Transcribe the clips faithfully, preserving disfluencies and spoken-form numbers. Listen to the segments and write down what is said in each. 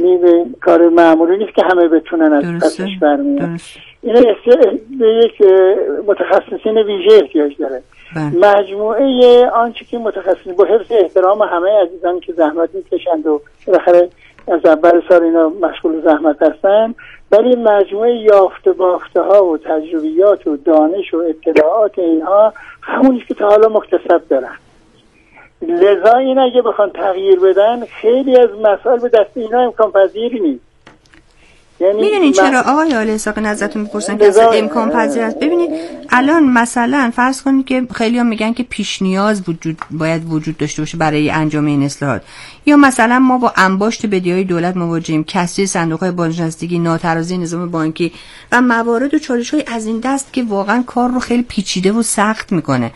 یعنی به کار معمولی نیست که همه بتونن از پسش برمیان. این به یک متخصصین ویژه احتیاج داره. بله. مجموعه آنچه که متخصصین با حفظ احترام همه عزیزان که زحمت میکشند و بالاخره از اول سال اینا مشغول زحمت هستن، ولی مجموعه یافته بافته ها و تجربیات و دانش و اطلاعات اینها همونیست که تا حالا مکتسب دارن. لذا این اگه بخوان تغییر بدن خیلی از مسائل به دست اینا امکان پذیری نیست. یعنی میدونین چرا آقای آل اسحاق نظرتون میپرسن که اصلا امکان پذیر است؟ ببینید الان مثلا فرض کنید که خیلی‌ها میگن که پیش نیاز وجود باید وجود داشته باشه برای انجام این اصلاحات، یا مثلا ما با انباشت بدهی‌های دولت مواجهیم، کسری صندوق‌های بازنشستگی، ناترازی نظام بانکی و موارد و چالش‌های از این دست که واقعا کار رو خیلی پیچیده و سخت میکنه.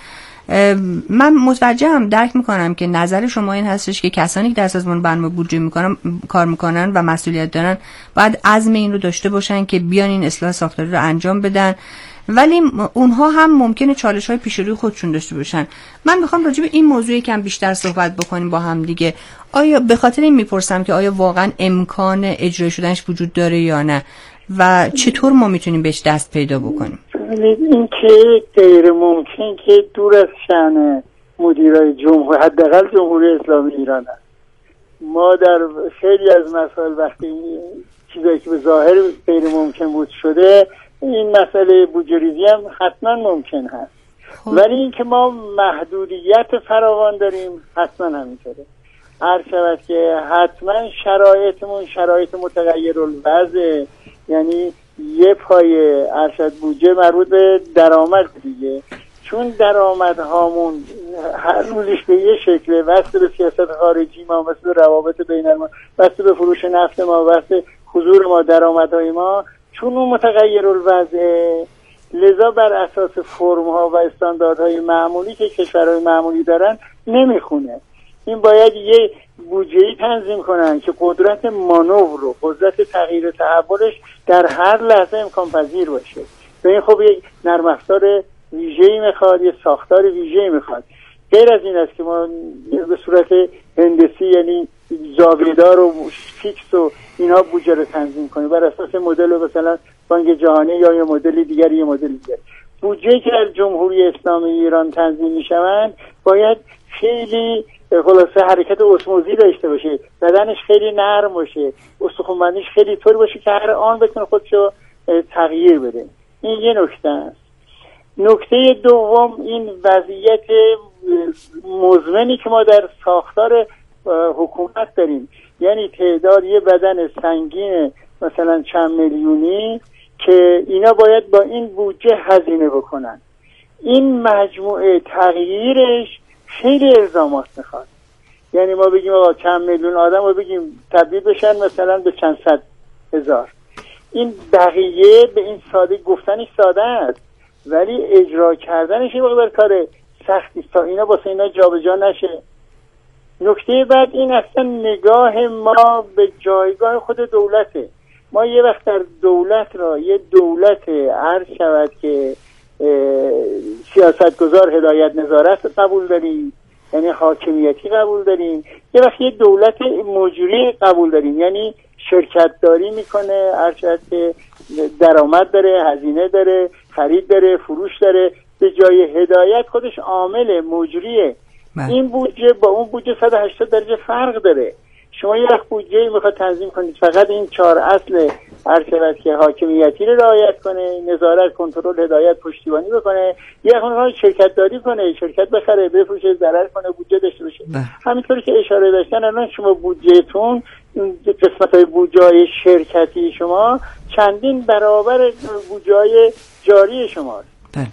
من متوجهم، درک میکنم که نظر شما این هستش که کسانی که در سازمان برنامه بودجه میکنن کار میکنن و مسئولیت دارن باید عزم این رو داشته باشن که بیان این اصلاح ساختاری رو انجام بدن، ولی اونها هم ممکنه چالش های پیش روی خودشون داشته باشن. من میخوام راجع به این موضوع یکم بیشتر صحبت بکنیم با هم دیگه. آیا به خاطر این میپرسم که آیا واقعا امکان اجرای شدنش وجود داره یا نه و چطور ما میتونیم بهش دست پیدا بکنیم؟ این که غیر ممکن که دور از شأن مدیرای جمهور، حداقل جمهوری اسلامی ایران هست. ما در خیلی از مسائل وقتی چیزایی که به ظاهر غیر ممکن بود شده، این مسئله بودجه‌ریزی هم حتما ممکن هست. خوب. ولی این که ما محدودیت فراوان داریم حتما همینطوره. هر شود که حتما شرایطمون شرایط متغیرالوضع، یعنی یه پای ارشد بودجه مربوط به درآمد دیگه، چون درآمد هامون هر روزش به یه شکله، واسه به سیاست خارجی ما، واسه به روابط بین الملل، واسه به فروش نفت ما، واسه حضور ما، درآمدهای ما، چون اون متغیرالوضع، لذا بر اساس فرم ها و استانداردهای معمولی که کشورهای معمولی دارن نمیخونه. این باید یه بودجه‌ای تنظیم کنن که قدرت مانور رو، قدرت تغییر تحولش در هر لحظه امکان پذیر باشه. به این خب یک نرم افزار ویژه‌ای میخواد، یه ساختار ویژه‌ای میخواد. غیر از این است که ما به صورت هندسی، یعنی زاویه‌دار و فیکس و اینا بودجه رو تنظیم کنیم بر اساس مدل مثلا بانک جهانی یا یه مدل دیگری یه مدل دیگر. بودجه‌ای که در جمهوری اسلامی ایران تنظیم میشوند باید خیلی خلاصه حرکت اسموزی داشته باشه، بدنش خیلی نرم باشه، استخوان‌بندیش خیلی طور باشه که هر آن بتونه خودشو تغییر بده. این یه نکته است. نکته دوم این وضعیت مزمنی که ما در ساختار حکومت داریم، یعنی تعداد یه بدن سنگین مثلا چند میلیونی که اینا باید با این بودجه هزینه بکنن. این مجموعه تغییرش خیلی الزامات میخواد. یعنی ما بگیم آقا چند میلیون آدم رو بگیم تبدیل بشن مثلا به چند صد هزار، این بقیه به این ساده گفتنش ساده است، ولی اجرا کردنش یه مقدار کار سختی تا اینا واسه اینا جابجا نشه. نکته بعد این اصلا نگاه ما به جایگاه خود دولته. ما یه وقت در دولت را یه دولت عرض شود که سیاستگزار هدایت نظارت قبول داریم، یعنی حاکمیتی قبول داریم، یه وقت یه دولت مجری قبول داریم، یعنی شرکت داری میکنه، عرض شود که درآمد داره، هزینه داره، خرید داره، فروش داره، به جای هدایت خودش عامل مجریه. این بودجه با اون بودجه صد و هشتاد درجه فرق داره. شما یه وقت بودجه میخواد تنظیم کنید فقط این چهار اصل عرض شود که حاکمیتی رو رعایت کنه، نظارت، کنترل، هدایت، پشتیبانی بکنه، یه وقت شرکت داری کنه، شرکت بخره، بفروشه، ضرر کنه، بودجه داشته باشه. همینطوری که اشاره داشتن الان شما بودجهتون، قسمت‌های بودجه شرکتی شما چندین برابر بودجه جاری شماست.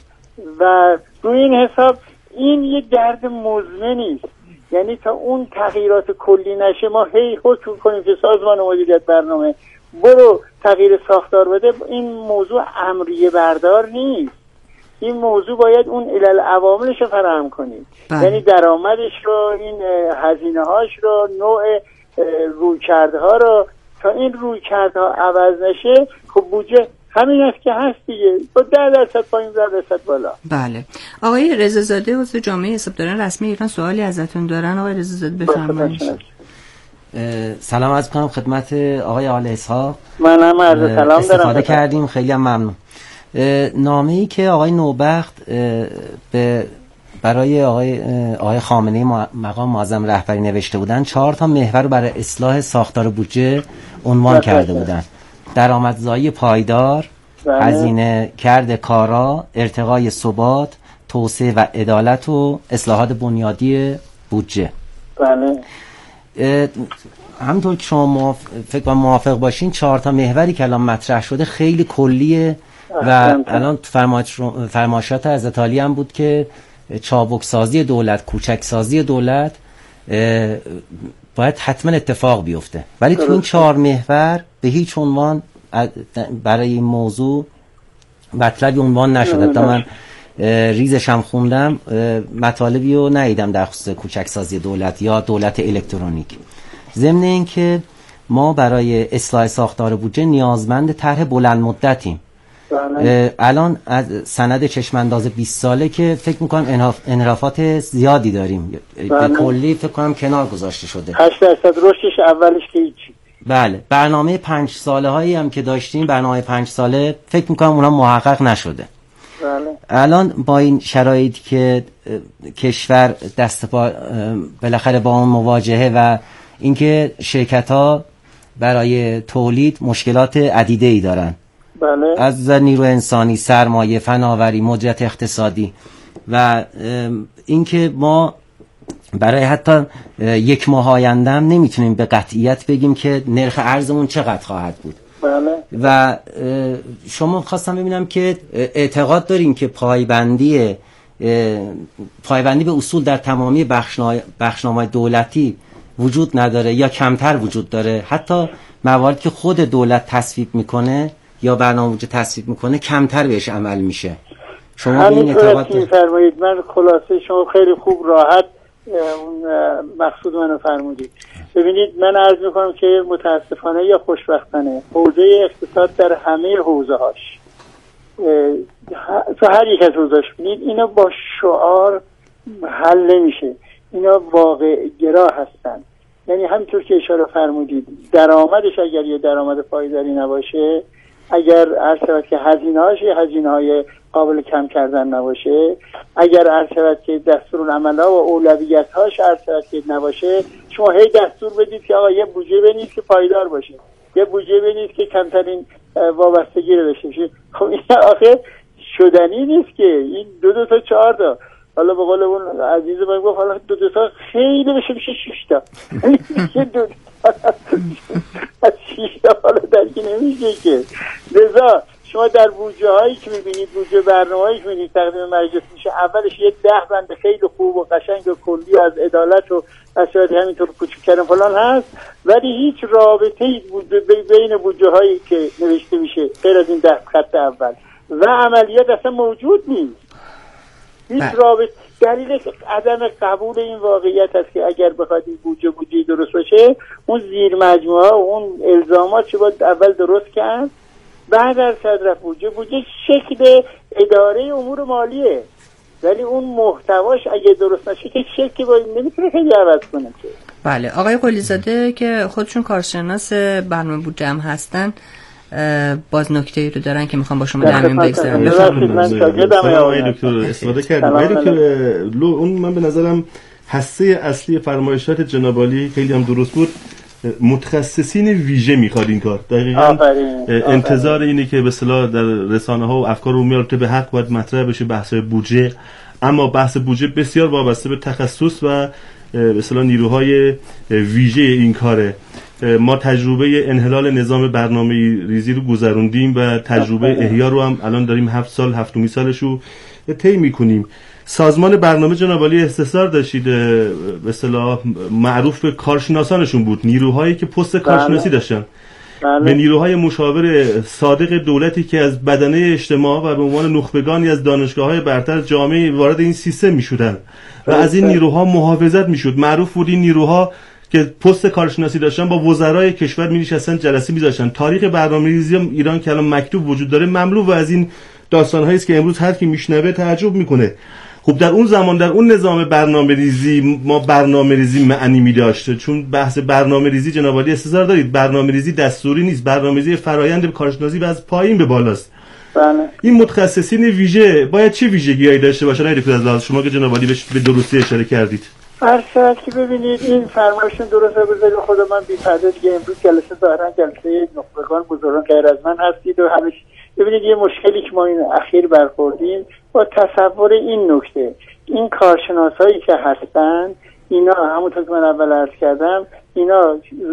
و روی این حساب این یه درد مزمنی است. یعنی تا اون تغییرات کلی نشه ما هی حکم کنیم که سازمان مدیریت برنامه برو تغییر ساختار بده. این موضوع امریه بردار نیست. این موضوع باید اون علل عواملش رو فراهم کنیم. یعنی درآمدش رو، این هزینه هاش رو، نوع رویکردها رو، تا این رویکردها عوض نشه خب بودجه همین است که هست دیگه، با ده درصد پایین، ده درصد بالا. بله. آقای رضازاده عضو جامعه حسابداران رسمی ایران سوالی ازتون دارن. آقای رضازاده بفرمایید. سلام عرض می‌کنم خدمت آقای آل اسحاق. منم عرض سلام دارم. استفاده کردیم، خیلی هم ممنون. نامه‌ای که آقای نوبخت به برای آقای آقای خامنه‌ای مقام معظم رهبری نوشته بودن، چهار تا محور رو برای اصلاح ساختار بودجه عنوان کرده بودن: درآمدزایی پایدار، هزینه کرده کارا، ارتقای ثبات، توسعه و عدالت و اصلاحات بنیادی بودجه. بله. همونطور که شما موافق فکر کنم موافق باشین، چهار تا محوری که الان مطرح شده خیلی کلیه و الان فرمایشات حضرت عالی هم بود که چابک سازی دولت، کوچک سازی دولت باید حتما اتفاق بیفته، ولی تو این چهار محور به هیچ عنوان برای این موضوع مطلبی عنوان نشده. تا من ریزش هم خوندم مطالبی رو ندیدم در خصوص کوچک سازی دولت یا دولت الکترونیک. ضمن این که ما برای اصلاح ساختار بودجه نیازمند طرح بلند مدتیم. الان از سند چشمانداز بیست ساله که فکر میکنم انحرافات زیادی داریم، به کلی فکر کنم کنار گذاشته شده. هشت درصد رشدش اولش که هیچی. بله. برنامه پنج ساله هایی هم که داشتیم، برنامه پنج ساله فکر میکنم اونا محقق نشده. بله. الان با این شرایطی که کشور دست پا بالاخره با اون مواجهه و اینکه شرکت ها برای تولید مشکلات عدیده ای دارن، بله. از نیرو انسانی، سرمایه، فناوری، مدیریت اقتصادی، و اینکه ما برای حتی یک ماه آینده هم نمیتونیم به قطعیت بگیم که نرخ ارزمون چقدر خواهد بود. بله. و شما خواستم ببینم که اعتقاد دارین که پایبندی پایبندی به اصول در تمامی بخشنامه‌های دولتی وجود نداره یا کمتر وجود داره، حتی مواردی که خود دولت تصویب میکنه یا برنامه بودجه تصویب میکنه کمتر بهش عمل میشه. شما این اعتقاد می‌فرمایید؟ من خلاصه شما خیلی خوب راحت مقصود منو فرمودید. ببینید من عرض میکنم که متاسفانه یا خوشبختانه حوزه اقتصاد در همه حوزه هاش تو هر یک از حوزه‌اش ببینید اینا با شعار حل نمیشه، اینا واقع گرا هستن. یعنی همینطور که اشاره فرمودید درآمدش اگر یه درآمد پایداری نباشه، اگر عرض شود که هزینه‌هاش هزینه‌های قابل کم کردن نباشه، اگر عرض شود که دستورالعمل‌ها و اولویت‌هاش عرض شود که نباشه، شما هی دستور بدید که آقا یه بودجه بنویس که پایدار باشه، یه بودجه بنویس که کمترین وابستگی رو داشته باشه. خب این آخه شدنی نیست که این دو دو تا چهار تا، حالا به قول اون عزیز من گفت حالا دو دو تا خیلی بشه میشه شش تا. میشه دو از شش تا حالا درکی نمیشه که. لذا شما در بودجه هایی که میبینید، بودجه برنامه هایی که میبینید تقدیم مجلس میشه، اولش یه ده بند خیلی خوب و قشنگ و کلی از عدالت و مسائل همینطور کوچیک کردن فلان هست، ولی هیچ رابطه‌ای بین بودجه هایی که نوشته میشه غیر از این ده خط اول و عملیات اصلا موجود نیست. هیچ رابطه. دلیل عدم قبول این واقعیت است که اگر بخواد این بودجه بودجه درست باشه، اون زیر مجموعه و اون الزامات چه باید اول درست کرد، بعد از صدر بودجه. بودجه شکل اداره امور مالیه، ولی اون محتواش اگه درست نشه که شکلی باید نمیتونه خیلی عوض کنه. بله. آقای قلی‌زاده که خودشون کارشناس برنامه بودجه هم هستن، باز نکته‌ای رو دارن که میخوام با شما در میون بگذارم. من شاگردم آقای دکتر استفاده کردم. آقای دکتر اون من به نظرم حسه اصلی فرمایشات جناب عالی خیلی هم درست بود. متخصصین ویژه میخواد این کار. دقیقاً انتظار اینه که به اصطلاح در رسانه‌ها و افکار عمومی البته به حق باید مطرح بشه بحث بودجه، اما بحث بودجه بسیار وابسته به تخصص و به اصطلاح نیروهای ویژه این کاره. ما تجربه انحلال نظام برنامه ریزی رو گذروندیم و تجربه احیا رو هم الان داریم هفت سال هفتمین سالش رو طی میکنیم. سازمان برنامه جناب عالی استحضار داشتید به اصطلاح معروف به کارشناسانشون بود، نیروهایی که پست کارشناسی داشتن، به نیروهای مشاور صادق دولتی که از بدنه اجتماع و به عنوان نخبگانی از دانشگاه‌های برتر جامعه وارد این سیستم میشدن و از این نیروها محافظت میشد. معروف بود این نیروها که پست کارشناسی داشتن با وزرای کشور می‌نشستن جلسه می‌ذاشتن. تاریخ برنامه‌ریزی ایران که الان مکتوب وجود داره مملو و از این داستان‌هایی است که امروز هر کی میشنوه تعجب میکنه. خب در اون زمان در اون نظام برنامه ریزی ما برنامه ریزی معنی می داشته، چون بحث برنامه ریزی جناب عالی استظهار دارید برنامه ریزی دستوری نیست، برنامه ریزی فرایند کارشناسی و از پایین به بالاست. بله. این متخصصین ویژه باید چه ویژگی‌هایی داشته باشن؟ نه از لحاظ شما که جناب عالی به درستی اشاره کردید. هر که ببینید این فرمایشون درسته، بذارید خود من بی پرده دیگه امروز جلسه ظاهرا جلسه نخبگان بزرگان غیر از من هستید و همش ببینید یه مشکلی که ما این اخیر برخوردیم با تصور این نکته، این کارشناسایی که هستن اینا همونطور که من اول عرض کردم اینا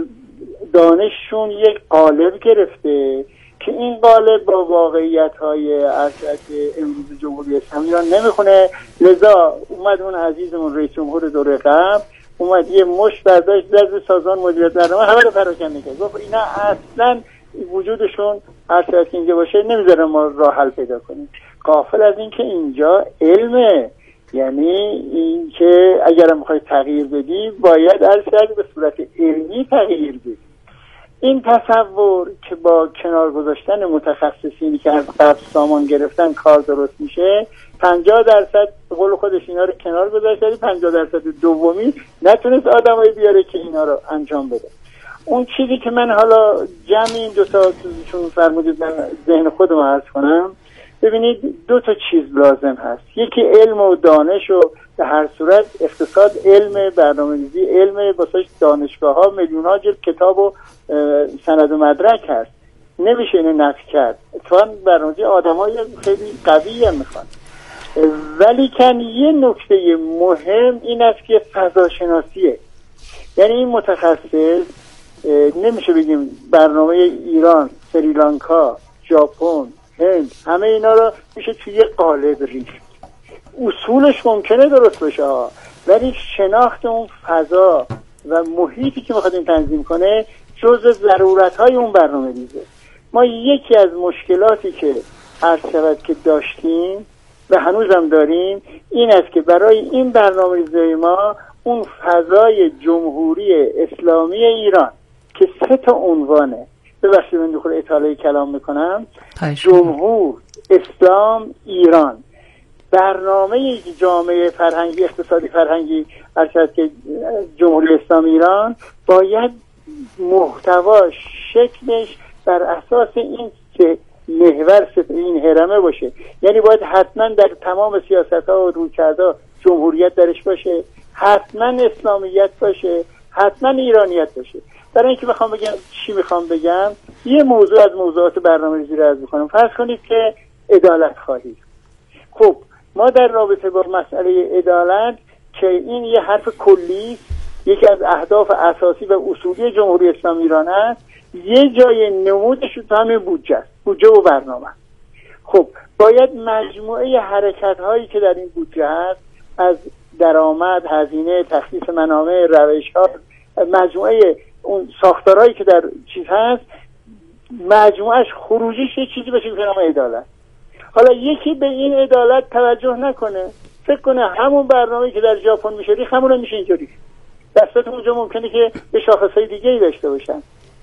دانششون یک قالب گرفته که این قالب با واقعیت‌های ارشد امروز جمهوری اسلامی ایران نمیخونه. لذا اومد اون عزیزمون رئیس جمهور دوره قبل اومد یه مشت برداشت در سازمان مدیریت برنامه همه رو پراکنده کرد، گفت اینا اصلا وجودشون ارشد که اینجا باشه نمیذاره ما راه حل پیدا کنیم. غافل از این که اینجا علمه، یعنی این که اگر میخوای تغییر بدی باید ارشد به صورت علمی تغییر بدی. این تصور که با کنار گذاشتن متخصصینی که از قبل سامان گرفتن کار درست میشه، پنجاه درصد به قول خودش اینا رو کنار گذاشت، پنجاه درصد دومی نتونست آدمایی بیاره که اینا رو انجام بده. اون چیزی که من حالا جمع این دو تا چون فرمودید من ذهن خودم عرض کنم، ببینید دو تا چیز لازم هست، یکی علم و دانش و به هر صورت اقتصاد علم، برنامه‌ریزی علم، واسه دانشگاه ها میلیون ها جلد کتاب و سند و مدرک هست، نمیشه اینو نفی کرد. اتفاقا برنامه‌ریزی آدمای خیلی قوی هم میخوان، ولی کن یه نکته مهم این است که فضا شناسیه. یعنی این متخصص نمیشه بگیم برنامه ایران، سریلانکا، ژاپن، هند همه اینا رو میشه توی یه قالب ریخت. اصولش ممکنه درست باشه ها، ولی شناخت اون فضا و محیطی که میخواد این تنظیم کنه جزء ضرورت‌های اون برنامه ریزه. ما یکی از مشکلاتی که عرض شود که داشتیم و هنوزم داریم این است که برای این برنامه ریزی ما اون فضای جمهوری اسلامی ایران که سه تا عنوانه، ببخشید من دخول اطاله کلام میکنم، جمهور، اسلام، ایران، برنامه جامعه فرهنگی اقتصادی فرهنگی ارشد که جمهوری اسلامی ایران باید محتواش شکلش بر اساس این سه محور این هرمه باشه. یعنی باید حتما در تمام سیاست‌ها و رویکردها جمهوریت درش باشه، حتما اسلامیت باشه، حتما ایرانیت باشه. برای اینکه بخوام بگم چی میخوام بگم، یه موضوع از موضوعات برنامه‌ریزی رو عرض می‌کنم. فرض کنید که عدالت خواهید. خب ما در رابطه با مسئله عدالت که این یه حرف کلی، یکی از اهداف اساسی و اصولی جمهوری اسلامی ایران است، یه جای نمودش تو همین بودجه است، بودجه و برنامه. خب باید مجموعه حرکت‌هایی که در این بودجه هست، از درآمد، هزینه، تخصیص منابع، روش‌ها، مجموعه اون ساختارهایی که در چیز هست، مجموعش خروجیش یه چیزی بشه به نام عدالت. حالا یکی به این عدالت توجه نکنه، فکر کنه همون برنامه‌ای که در ژاپن میشه ریخت همون میشه اینجوری. دستات اونجا ممکنه که به شاخص‌های دیگه‌ای داشته باشن.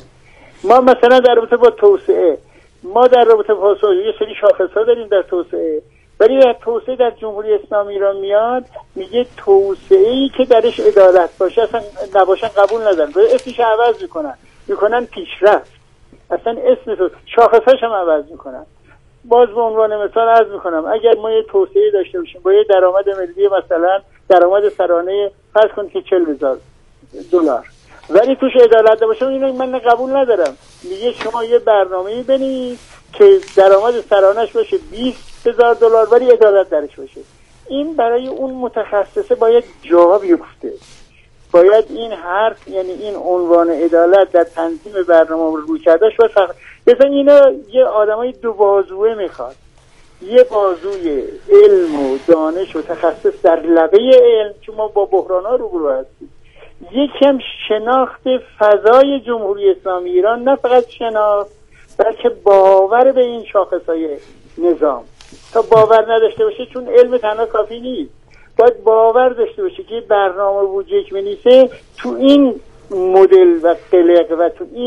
ما مثلا در رابطه با توسعه، ما در رابطه با توسعه یه سری شاخص‌ها داریم در توسعه، ولی در توسعه در جمهوری اسلامی ایران میاد میگه توسعه‌ای که درش عدالت باشه اصلا نباشن قبول ندارن، اسمش عوض میکنن میکنن پیشرفت، اصلا اسم تو شاخصش هم عوض میکنن. باز به عنوان مثال عرض میکنم اگر ما یه توسعه داشته باشیم با یه درآمد ملی مثلا درآمد سرانه فرض کنید که چهل هزار دلار، ولی توش عدالت نباشه، اینو من قبول ندارم. میگه شما یه برنامه‌ای بنویس که درآمد سرانه‌اش باشه بیست هزار دلار ولی عدالت درش باشه. این برای اون متخصصه باید جا بیفته، باید این حرف یعنی این عنوان عدالت در تنظیم برنامه رو کرداش باشه. مثلا اینا یه آدمای دو بازوه میخواد، یه بازوی علم و دانش و تخصص در لبه علم، چون ما با بحران‌ها روبرو هستیم، یکم شناخت فضای جمهوری اسلامی ایران، نه فقط شناخت بلکه باور به این شاخصهای نظام. تا باور نداشته باشه، چون علم تنها کافی نیست، باید باور داشته باشه که برنامه بودجه که می‌نویسه تو این مدل و قلق و تو این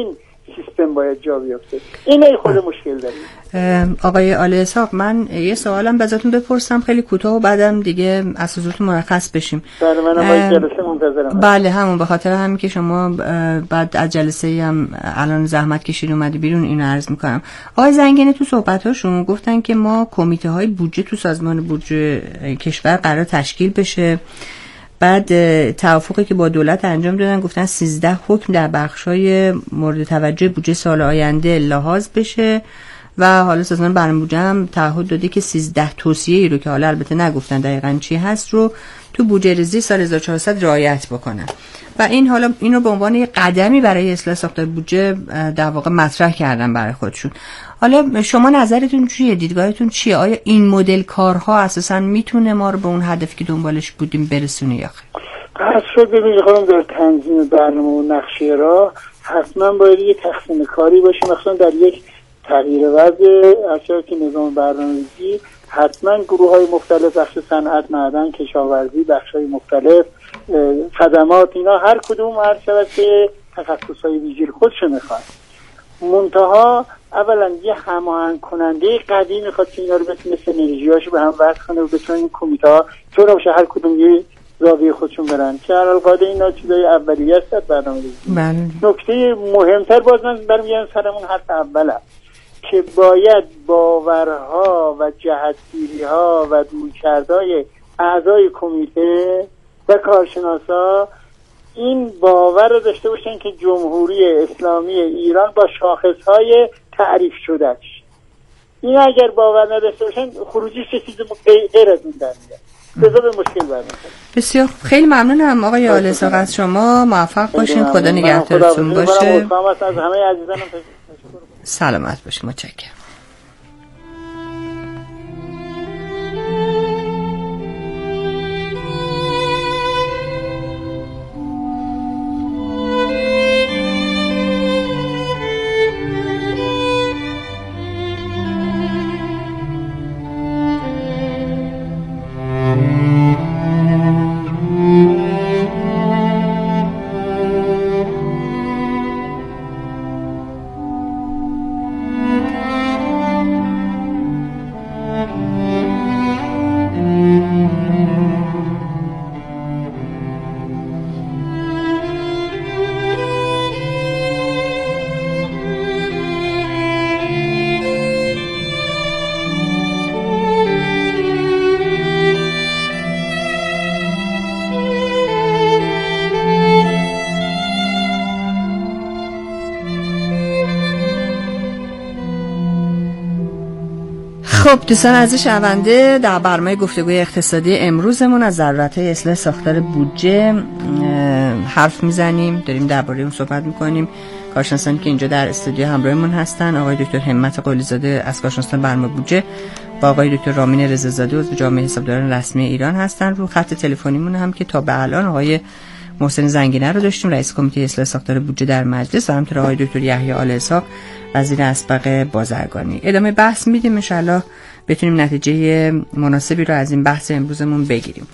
سیستم باید جا بیفته. اینه خود مشکل داریم. آقای آل اسحاق، من یه سوالم ازتون بپرسم خیلی کوتاه و بعدم دیگه از حضورتون مرخص بشیم. بله منم باید جلسه منتظرم. بله همون به خاطر همین که شما بعد از جلسه هم الان زحمت کشید اومدی بیرون اینو عرض میکنم. آقای زنگنه تو صحبتاشون گفتن که ما کمیته های بودجه تو سازمان بودجه کشور قرار تشکیل بشه. بعد توافقی که با دولت انجام دادن گفتن سیزده حکم در بخش‌های مورد توجه بودجه سال آینده لحاظ بشه و حالا سازمان برنامه بودجه هم تعهد داده که سیزده توصیه‌ای رو که حالا البته نگفتن دقیقاً چی هست رو تو بودجه ریزی سال هزار و چهارصد رعایت بکنن و این حالا اینو به عنوان یک قدمی برای اصلاح ساختار بودجه در واقع مطرح کردن برای خودشون. حالا شما نظرتون چیه؟ دیدگاهتون چیه؟ آیا این مدل کارها اساساً میتونه ما رو به اون هدفی که دنبالش بودیم برسونه یا خیر؟ قصد شد ببینید خانم در تنظیم برنامه و نقشه راه حتما باید یه تقسیم کاری باشه، مثلا در یک تغییر وضع اشیاء که نظام برنامه‌ریزی حتما گروه های مختلف، بخش صنعت، معدن، کشاورزی، بخش های مختلف، خدمات، اینا هر کدوم هر شود که تخصص های ویژه خودشو میخواد. منتها اولا یه هماهنگ کننده قوی میخواد که اینا رو بتونه سینرژیاشو به هم وصل کنه و بتونه این کمیته ها طور باشه هر کدوم یه زاویه خودشون برن که الالقاعده اینا چیزای اولیه است برنامه‌ریزی. نکته مهمتر باز من برمیگردم سرمون حرف اولم که باید باورها و جهتگیری‌ها و رویکردهای اعضای کمیته و کارشناسا این باور رو داشته باشن که جمهوری اسلامی ایران با شاخصهای تعریف شدهش، این اگر باور نداشته باشن خروجیش چیز غیر از این در میاد، به مشکل برمیخوره. بسیار خیلی ممنونم آقای آل اسحاق از شما، موفق باشین، خدا نگهدارتون باشه. از همه عزیزانم سلامت باشید، متشکرم. خب دوستان عزیز شنونده، در برنامه گفتگوی اقتصادی امروزمون از ضرورت‌های اصلاح ساختار بودجه حرف میزنیم، داریم درباره اون صحبت میکنیم. کارشناسانی که اینجا در استودیو همراهمون هستن آقای دکتر همت قلی‌زاده از کارشناسان برنامه بودجه با آقای دکتر رامین رضازاده عضو جامعه حسابداران رسمی ایران هستن. رو خط تلفنیمون هم که تا به الان آقای محسن زنگینه رو داشتیم، رئیس کمیته اصلاح ساختار بودجه در مجلس، و همینطور آقای دکتر یحیی آل اسحاق وزیر اسبق بازرگانی. ادامه بحث میدیم، ان شاءالله بتونیم نتیجه مناسبی رو از این بحث امروزمون بگیریم.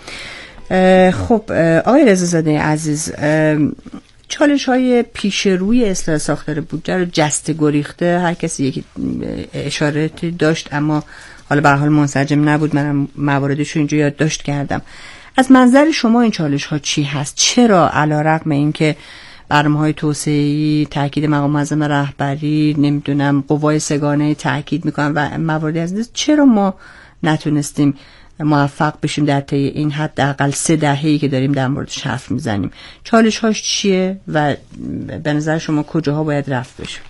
خب آقای رضازاده عزیز، چالش های پیش روی اصلاح ساختار بودجه رو جسته گریخته هر کسی یک اشارتی داشت، اما حالا به هر حال منسجم نبود. منم مواردش رو اینجا یادداشت کردم. از منظر شما این چالش ها چی هست؟ چرا علیرغم اینکه برنامه‌های توسعه‌ای، تاکید مقام معظم رهبری، نمیدونم قوای سگانه تاکید میکنن و مواردی از این، چرا ما نتونستیم موفق بشیم در طی این حداقل سه دهه‌ای که داریم در موردش حرف میزنیم؟ چالش هاش چیه و به نظر شما کجاها باید رفت بشه؟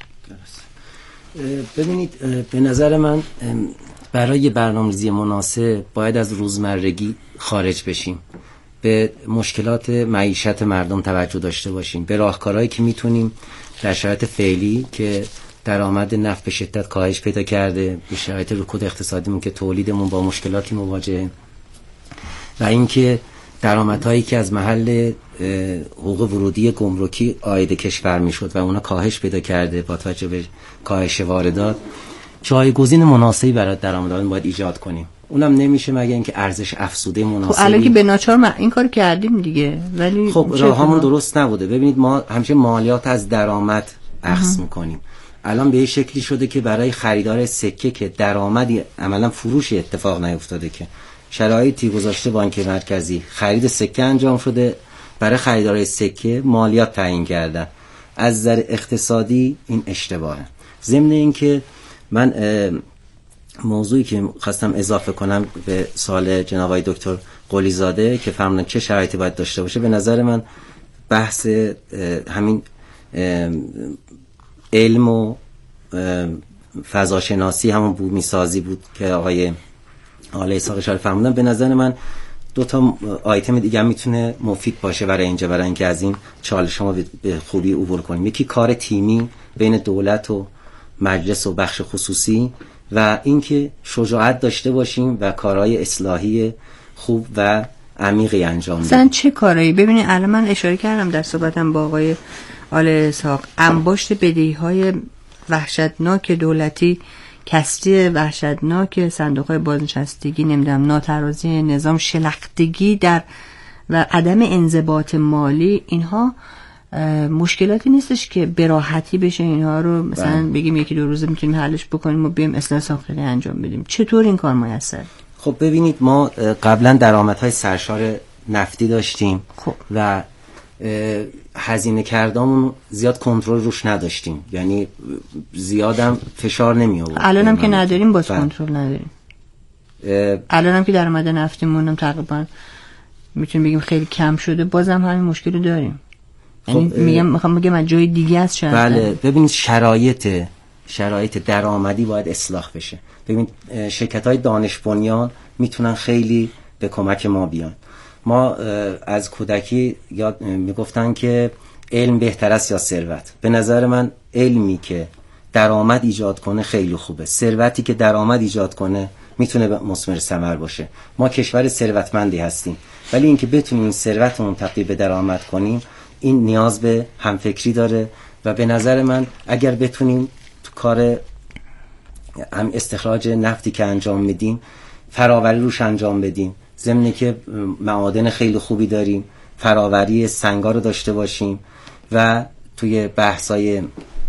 ببینید، به نظر من برای برنامه‌ریزی مناسب باید از روزمرگی خارج بشیم، به مشکلات معیشت مردم توجه داشته باشیم، به راهکارهایی که میتونیم در شرایط فعلی که درآمد نفت به شدت کاهش پیدا کرده، به شرایط رکود اقتصادیمون که تولیدمون با مشکلاتی مواجهه، و اینکه درآمدهایی که از محل حقوق ورودی گمرکی عاید کشور میشد و اونا کاهش پیدا کرده با توجه به کاهش واردات، جایگزین مناسبی برای درآمداران باید ایجاد کنیم. اونم نمیشه مگه اینکه ارزش افزوده مناسبی. خب الان که به ناچار ما این کار کردیم دیگه، ولی خب راهمون درست نبوده. ببینید ما همیشه مالیات از درآمد اخذ میکنیم. الان به این شکلی شده که برای خریدار سکه که درآمدی عملا فروش اتفاق نیفتاده، که شرایطی گذاشته بانک مرکزی خرید سکه انجام شده، برای خریدارای سکه مالیات تعیین کردن. از نظر اقتصادی این اشتباهه. ضمن این که من موضوعی که خواستم اضافه کنم به سوال جناب آقای دکتر قلیزاده که فرمودن چه شرایطی باید داشته باشه، به نظر من بحث همین علم و فضاشناسی، همون بومی سازی بود که آقای آقای اسحاق اشاره فرمودن. به نظر من دو تا آیتم دیگه میتونه مفید باشه برای اینجا، برای اینکه از این چالش ما به خوبی عبور کنیم. یکی کار تیمی بین دولت و مجلس و بخش خصوصی، و اینکه شجاعت داشته باشیم و کارهای اصلاحی خوب و عمیقی انجام بدیم. مثلا چه کارایی؟ ببینید الان من اشاره کردم در صحبتم با آقای آل اسحاق، انباشت بدهی‌های وحشتناک دولتی، کسری وحشتناک صندوق‌های بازنشستگی، نمیدونم ناترازی نظام، شلختگی در و عدم انضباط مالی، اینها مشکلاتی نیستش که به راحتی بشه اینها رو مثلا بگیم یکی دو روزه میتونیم حلش بکنیم و بیایم اصلاح ساختاری انجام بدیم. چطور این کار میسر؟ خب ببینید، ما قبلا درآمدهای سرشار نفتی داشتیم خب. و هزینه کردامون زیاد کنترل روش نداشتیم، یعنی زیادم فشار نمی آورد. الانم که نداریم باز کنترل نداریم. الانم که درآمد نفتیمون هم تقریبا میتونیم بگیم خیلی کم شده، بازم همین مشکل رو داریم. یعنی خب میگم میخوام بگم از جای دیگه است شاید. بله، ببینید شرایط شرایط درآمدی باید اصلاح بشه. ببینید شرکت‌های دانش بنیان میتونن خیلی به کمک ما بیان. ما از کودکی یاد میگفتن که علم بهتر است یا ثروت. به نظر من علمی که درآمد ایجاد کنه خیلی خوبه. ثروتی که درآمد ایجاد کنه میتونه مثمر ثمر باشه. ما کشور ثروتمندی هستیم، ولی اینکه بتونیم این ثروتمون تبدیل به درآمد کنیم، این نیاز به همفکری داره. و به نظر من اگر بتونیم تو کار هم استخراج نفتی که انجام میدیم فراوری روش انجام بدیم، ضمن که معادن خیلی خوبی داریم، فراوری سنگا رو داشته باشیم و توی بحث‌های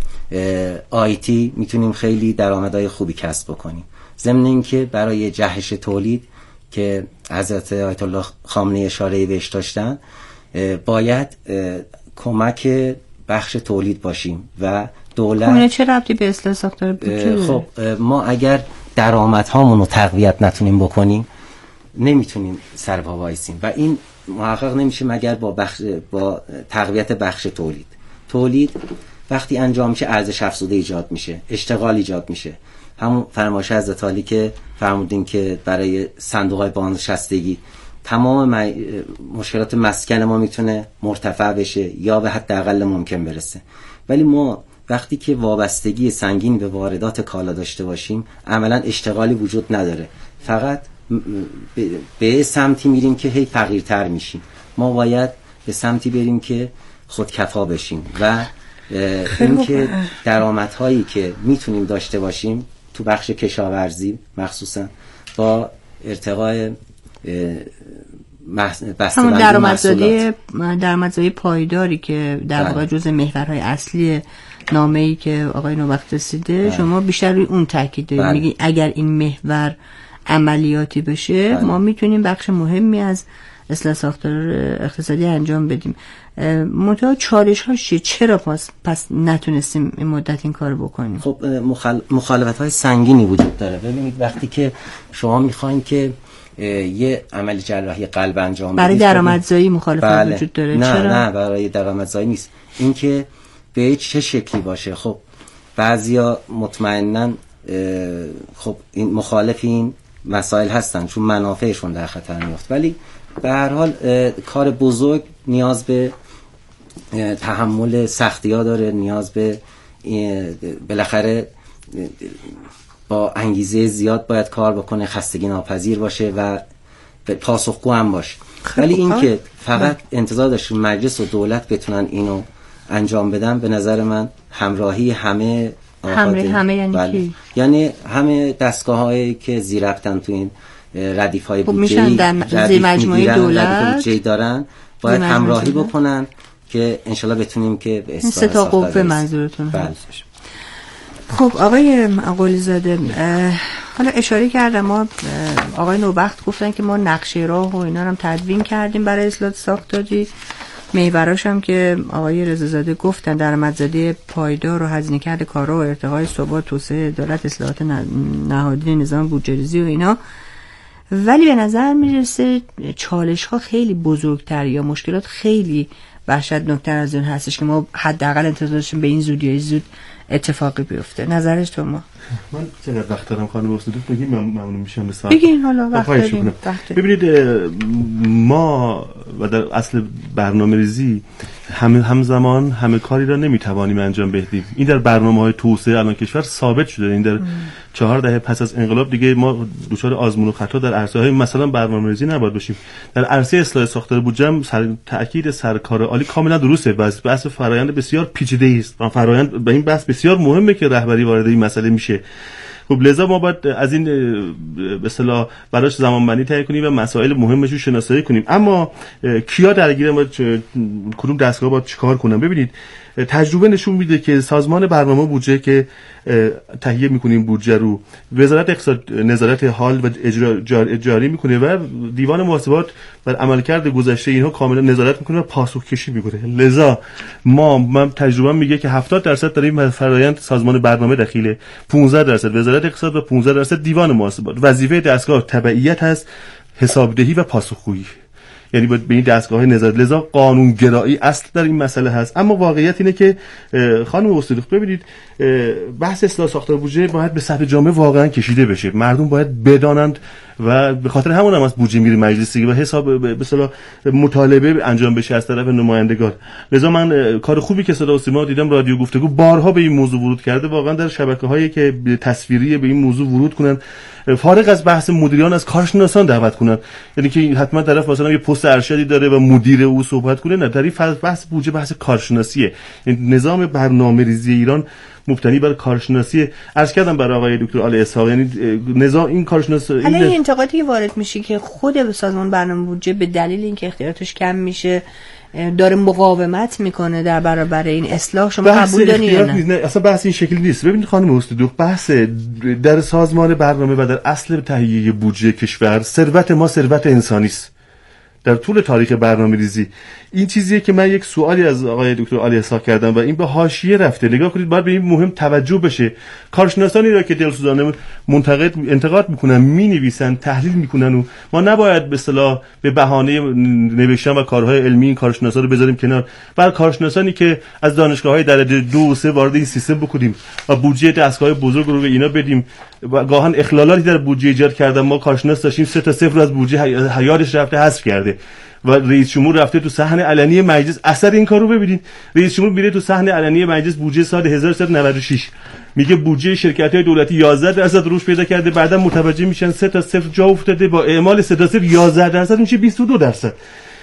آیتی میتونیم خیلی درآمدهای خوبی کسب بکنیم. ضمن اینکه برای جهش تولید که حضرت آیت الله خامنه‌ای اشاره بهش داشتن، باید کمک بخش تولید باشیم و دولت. خب چه ربطی به اصلاح ساختار بودجه داره؟ خب ما اگر درآمدهامون رو تقویت نتونیم بکنیم نمیتونیم سر پا وایسیم و این محقق نمیشه مگر با بخش با تقویت بخش تولید. تولید وقتی انجام میشه ارزش افزوده ایجاد میشه، اشتغال ایجاد میشه. همون فرمایش حضرت علی که فرمودین که برای صندوق‌های بازنشستگی تمام م... مشکلات مسکن ما میتونه مرتفع بشه یا به حداقل ممکن برسه. ولی ما وقتی که وابستگی سنگین به واردات کالا داشته باشیم عملا اشتغالی وجود نداره، فقط به سمتی میریم که هی فقیرتر میشیم. ما باید به سمتی بریم که خودکفا بشیم و این که درآمدهایی که میتونیم داشته باشیم تو بخش کشاورزی مخصوصا با ارتقای همون درآمدزایی درآمدزایی پایداری که در واقع جزء محورهای اصلی نامه‌ای که آقای نوبخت رسیده، بله. شما بیشتر روی اون تاکید دارید، بله. میگی اگر این محور عملیاتی بشه، بله. ما میتونیم بخش مهمی از اصلاح ساختار اقتصادی انجام بدیم. منتها چالش هاش چیه؟ چرا پس پس نتونستیم این مدت این کار بکنیم؟ خب مخال... مخالفت های سنگینی وجود داره. ببینید وقتی که شما میخواین که یه عمل جراحی قلب انجام بدید برای درآمدزایی مخالفت بله. وجود داره. نه چرا؟ نه برای درآمدزایی نیست. این که به چه شکلی باشه. خب بعضیا مطمئناً خب این مخالف این مسائل هستن چون منافعشون در خطر میفته، ولی به هر حال کار بزرگ نیاز به تحمل سختی‌ها داره، نیاز به بالاخره با انگیزه زیاد باید کار بکنه، خستگی ناپذیر باشه و پاسخگو هم باشه. ولی این که فقط انتظار داشتیم مجلس و دولت بتونن اینو انجام بدن، به نظر من همراهی همه همراهی همه یعنی بله. کی؟ یعنی همه دستگاه‌هایی که زیرفتن تو این ردیف‌های خب بودجه‌ای در زیر مجموعه دولت دارن باید همراهی بکنن که انشالله بتونیم که به اصلاح سه تا قوه منظورتون هست. خب آقای قلی زاده، حالا اشاره کردم ما آقای نوبخت گفتن که ما نقشه راه و اینا هم تدوین کردیم برای اصلاح ساختاری. محوراش هم که آقای رضازاده گفتن درآمدزایی پایدار و هزینه کرده کارا و ارتقای ثبات توسعه عدالت اصلاحات نهادی نظام بودجه‌ریزی و اینا. ولی به نظر میرسه چالش ها خیلی بزرگتر یا مشکلات خیلی وحشتناکتر از اون هستش که ما حداقل انتظار داشتیم به این زودی یا زود اتفاقی بیفته. نظرش تو ما؟ من چقدر وقت دارم خانم استاد بگیم ممنون میشم به ساعت. بگین حالا وقت داریم. ببینید ما و در اصل برنامه‌ریزی همه همزمان همه کاری را نمیتوانیم انجام بدیم. این در برنامه‌های توسعه الان کشور ثابت شده. این در چهار دهه پس از انقلاب دیگه ما دچار آزمون و خطا در عرصه‌های مثلا برنامه‌ریزی نباید باشیم. در عرصه اصلاح ساختار بودجه سر... تاکید سرکار عالی کاملا درسته. بس بحث فرآیند بسیار پیچیده است. فرآیند به این بحث بسیار مهمه که رهبری وارد این مسئله میشه. خب لذا ما باید از این به اصطلاح براش زمانبندی تعیین کنیم و مسائل مهمش رو شناسایی کنیم. اما کیا درگیرن و کدوم دستگاه باید چیکار کنن؟ ببینید تجربه نشون میده که سازمان برنامه بودجه که تهیه میکنیم بودجه رو، وزارت اقتصاد نظارت حال و اجرا جاری میکنه و دیوان محاسبات بر عملکرد گذشته اینها کاملا نظارت میکنه و پاسخکشی میکنه. لذا ما من تجربه میگه که هفتاد درصد در این فرآیند سازمان برنامه دخیله، پانزده درصد وزارت اقتصاد و پانزده درصد دیوان محاسبات. وظیفه دستگاه تبعیت هست، حسابدهی و پاسخگویی. یعنی باید به این دستگاه نظارت. لذا قانونگرایی اصل در این مسئله هست. اما واقعیت اینه که خانم استاد ببینید بحث اصلاح ساختار بودجه باید به سطح جامعه واقعا کشیده بشه. مردم باید بدانند و به خاطر همون هم از بودجه میره مجلسی و حساب به اصطلاح مطالبه انجام بشه از طرف نمایندگان. لذا من کار خوبی که صدا و سیما دیدم رادیو گفتگو بارها به این موضوع ورود کرده، واقعا در شبکه‌هایی که تصویری به این موضوع ورود کنن، فارغ از بحث مدیران از کارشناسان دعوت کنن. یعنی که حتما طرف مثلا یه پست ارشدی داره و مدیر او صحبت کنه، نه، در این بحث بودجه بحث کارشناسیه. یعنی نظام برنامه‌ریزی ایران مبتنی بر کارشناسی. عرض کردم برای آقای دکتر آل اسحاق، یعنی نظام این کارشناسی حالا این انتقادی که وارد میشه که خود سازمان برنامه بودجه به دلیل اینکه اختیاراتش کم میشه داره مقاومت میکنه در برابر این اصلاح، شما قبول دارین یا نه؟ نه اصلا بحث این شکلی نیست. ببینید خانم استاد، بحث در سازمان برنامه و در اصل تهیه بودجه کشور ثروت ما ثروت انسانی است. در طول تاریخ برنامه‌ریزی این چیزیه که من یک سوالی از آقای دکتر علی اسحاق کردم و این به حاشیه رفته. نگاه کنید، باید به این مهم توجه بشه. کارشناسانی را که دلسوزانه منتقد انتقاد میکنن، مینویسن، تحلیل میکنن و ما نباید به اصطلاح به بهانه نوشتن و کارهای علمی این کارشناسا رو بذاریم کنار. بر کارشناسانی که از دانشگاه‌های درجه دو و سه وارد این سیستم بکنیم و بودجه دستگاه بزرگ رو به اینا بدیم و گاهن اخلالاتی در بودجه ایجاد کردن. ما کارشناس داشتیم سه تا صفر از بودجه حیاتش رفته حذف کرده و رئیس جمهور رفته تو صحن علنی مجلس. اثر این کارو ببینید، رئیس جمهور میره تو صحن علنی مجلس بودجه سال هزار و سیصد و نود و شش میگه بودجه شرکت‌های دولتی یازده درصد رشد پیدا کرده، بعدا متوجه میشن سه تا صفر جا افتاده، با اعمال سه تا صفر یازده درصد میشه بیست و دو درصد.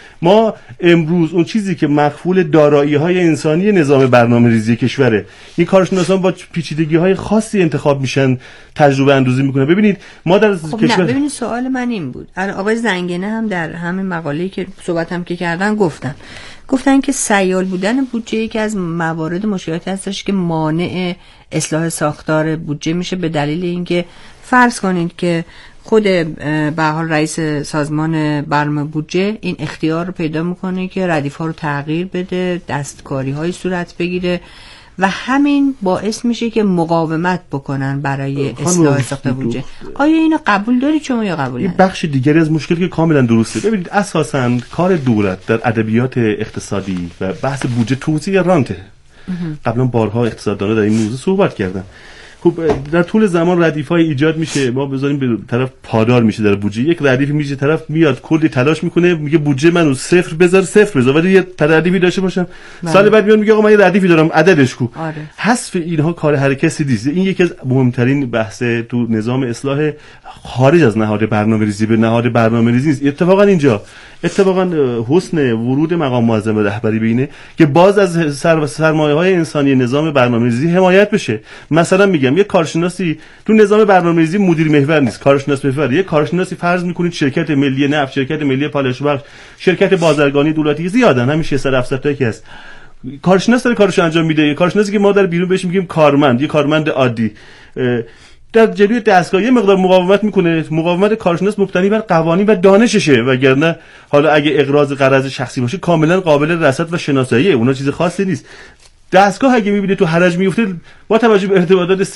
ما امروز اون چیزی که مخفول دارایی‌های انسانی نظام برنامه‌ریزی کشوره، این کارشناسان با پیچیدگی‌های خاصی انتخاب میشن، تجربه اندوزی میکنن. ببینید ما در خب کشور نه، ببینید سوال من این بود. آقای زنگنه هم در همین مقاله‌ای که صحبتم که کردن گفتن گفتن که سیال بودن بودجه یکی از موارد مشکلاتی هستش که مانع اصلاح ساختار بودجه میشه، به دلیل اینکه فرض کنید که خود به حال رئیس سازمان برنامه بودجه این اختیار رو پیدا میکنه که ردیف‌ها رو تغییر بده، دستکاری‌های صورت بگیره و همین باعث میشه که مقاومت بکنن برای اصلاح ساختار بودجه. آیا اینو قبول دارید شما یا قبول ندارید؟ این بخش دیگری از مشکلی که کاملا درسته. ببینید اساساً کار دولت در ادبیات اقتصادی و بحث بودجه توزیع رانته. قبلا بارها اقتصاددانا در این موضوع صحبت کردن. خب در طول زمان ردیف‌های ایجاد میشه، ما بذاریم به طرف پادار میشه در بودجه. یک ردیفی میشه، طرف میاد کلی تلاش میکنه، میگه بودجه منو صفر بذار صفر بذار، ولی یه ردیفی داشته باشم. بله. سال بعد میاد میگه آقا من یه ردیفی دارم، عددش کو. آره. حذف اینها کار حرکتی نیست. این یکی از مهمترین بحث تو نظام اصلاح خارج از نهاد برنامه‌ریزی به نهاد برنامه‌ریزی است. اتفاقا اینجا اتفاقا حسن ورود مقام معظم رهبری بینه که باز از سر سرمایه‌های انسانی نظام برنامه‌ریزی حمایت بشه. مثلا میگم یه کارشناسی تو نظام برنامه‌ریزی مدیر محور نیست، کارشناس محور. یه کارشناسی فرض می‌کنید شرکت ملی نفت، شرکت ملی پالایش بخش، شرکت بازرگانی دولتی زیادن، همین ششصد هفتصد تایی که هست. کارشناس داره کارش انجام میده. یه کارشناسی که ما در بیرون بهش میگیم کارمند، یه کارمند عادی در جلوی دستگاه یه مقدار مقاومت میکنه. مقاومت کارشناس مبتنی بر قوانین و دانششه، وگرنه حالا اگه اغراض غرض شخصی باشه کاملا قابل رصد و شناساییه، اونا چیز خاصی نیست. دستگاه اگه میبینه تو حرج میفته با توجه به ارتباطات